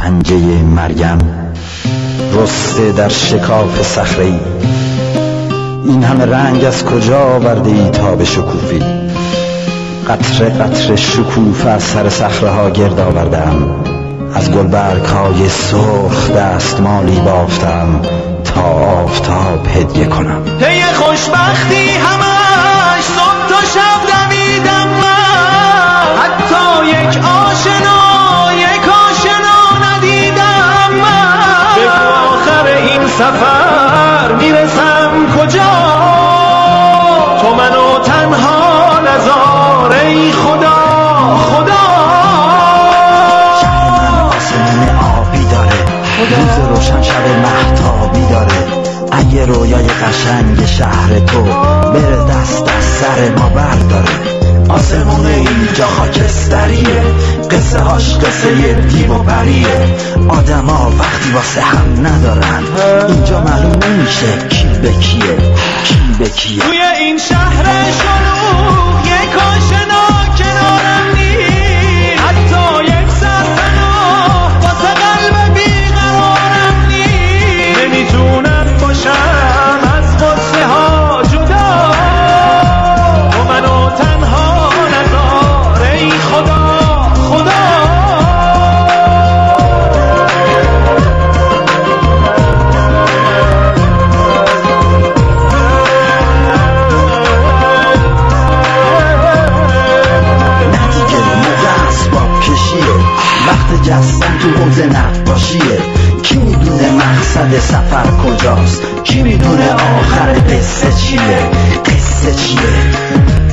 پنجه مریم رسته در شکاف صخره‌ای. این همه رنگ از کجا آورده ای تا به شکوفی؟ قطره قطره شکوفه از سر صخره‌ها گرد آوردم، از گلبرگ‌های سرخ دستمالی بافتم تا آفتاب هدیه کنم. پی خوشبختی همش صبح تا شب دویدم من، حتی یک آشنا ندیدم من. به آخر این سفر میرسم کجا؟ تو منو تنها نذار ای خدا. روز روشن شب مهتابی داره، اگه رویای قشنگ شهر تو بره دست از سر ما برداره. آسمون اینجا خاکستریه، قصه هاش قصه دیو و پریه. آدم ها وقتی واسه هم ندارن، اینجا معلوم نمیشه کی به کیه کی به کیه. توی این شهر شلوغ یک آشنا کنارم نیست، حتی یک سرپناه واسه قلب بیقرارم نیست. نمیتونم باشم از قصه ها جدا، تو منو تنها نذار ای خدا. وقت جستن تو حوض نقاشیه، کی میدونه مقصد سفر کجاست؟ کی میدونه آخر قصه چیه؟ قصه چیه؟